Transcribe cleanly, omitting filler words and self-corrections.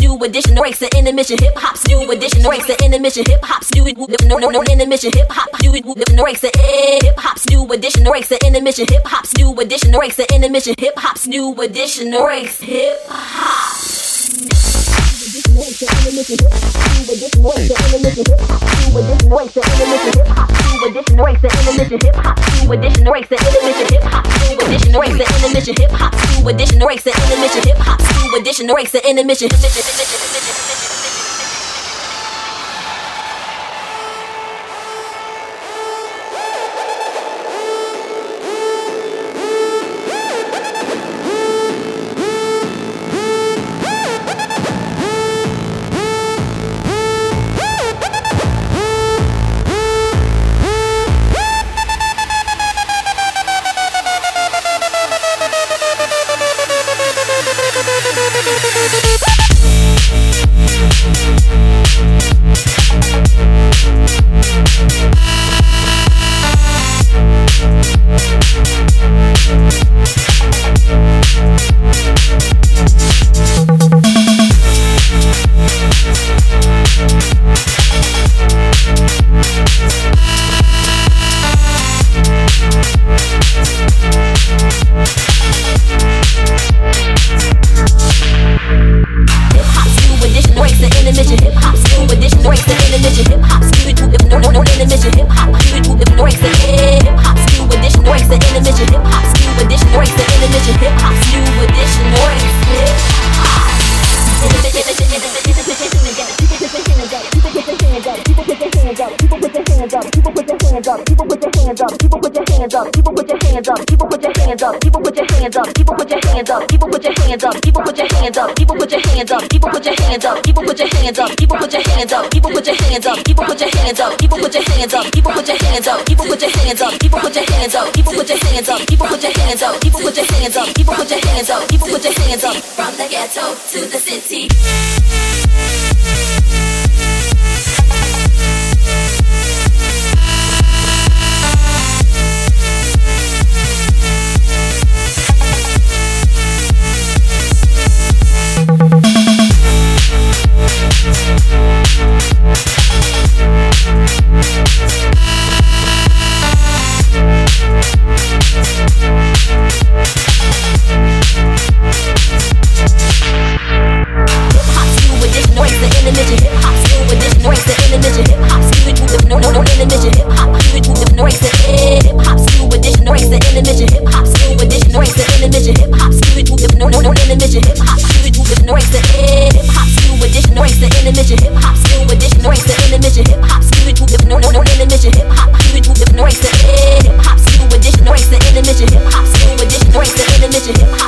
new edition, breaks the intermission, hip hop's new edition, breaks the intermission, hip hop's new no intermission, hip hop new breaks the hip hop's new edition, breaks the intermission, hip hop's new edition, breaks the intermission, hip hop's new edition, breaks hip hop. From the ghetto to the city. Hip hop